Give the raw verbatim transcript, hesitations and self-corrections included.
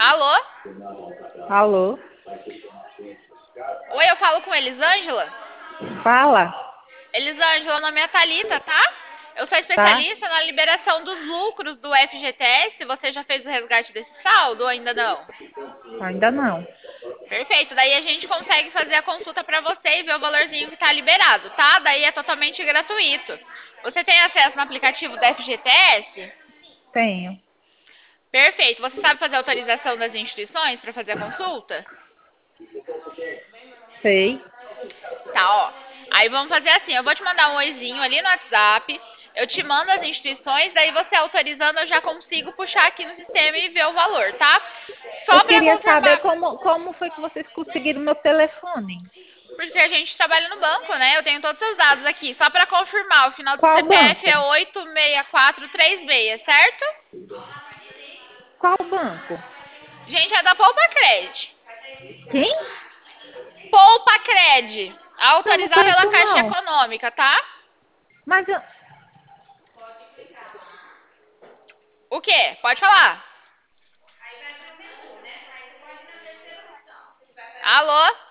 Alô? Alô? Oi, eu falo com Elisângela? Fala, Elisângela, meu nome é Thalita, tá? Eu sou tá? especialista na liberação dos lucros do F G T S. Você já fez o resgate desse saldo ou ainda não? Ainda não. Perfeito, daí a gente consegue fazer a consulta pra você e ver o valorzinho que tá liberado, tá? Daí é totalmente gratuito. Você tem acesso no aplicativo da F G T S? Tenho. Perfeito. Você sabe fazer a autorização das instituições para fazer a consulta? Sei. Tá, ó. Aí vamos fazer assim, eu vou te mandar um oizinho ali no WhatsApp, eu te mando as instituições, daí você autorizando eu já consigo puxar aqui no sistema e ver o valor, tá? Eu Só para queria saber confirmar, como, como foi que vocês conseguiram meu telefone. porque a gente trabalha no banco, né? Eu tenho todos os seus dados aqui. Só para confirmar, o final do Qual C P F banco? é oito seis quatro três seis, certo? Qual banco? Gente, é da Poupa Cred. Quem? Poupa Cred. Eu não Autorizado pela conheço, Caixa não. Econômica, tá? Mas eu... O quê? Pode falar. Alô?